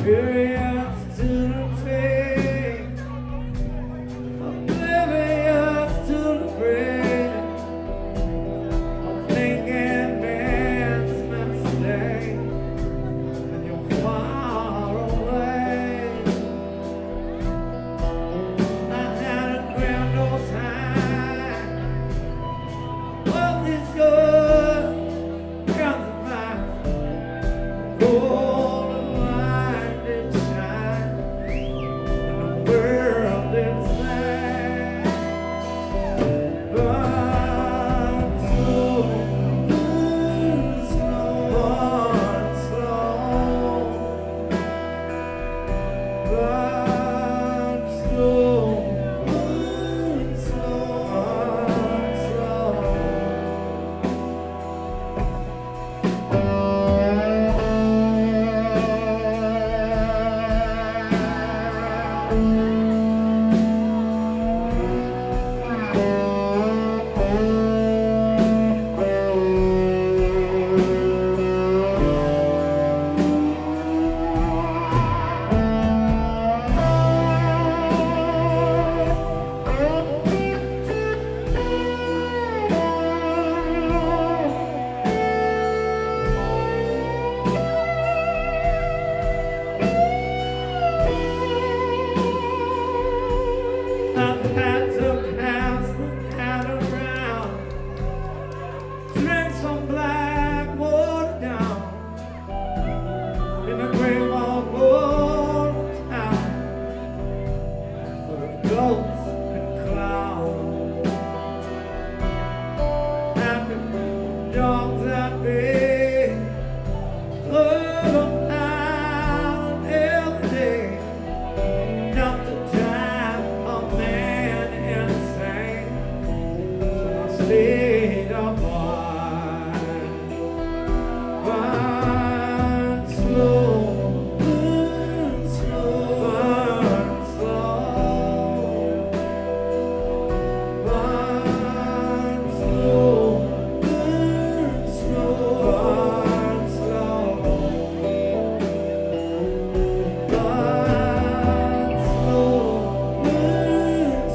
Curious to the faith, oblivious to the bread, of thinking man's mistake, and you're far away. I had a grand old time, all these good comes of mine, golden light did shine, and the world did sing. Burn slow, burn slow, burn slow, burn slow, burn I've had to pass the cat around, drink some black water down in a great old gold town full of ghosts and clowns. And dogs at bay, all around every day, enough to drive a man insane. So I stayed up burn slow, burn slow, burn slow, burn slow, burn slow, burn slow, burn slow, burn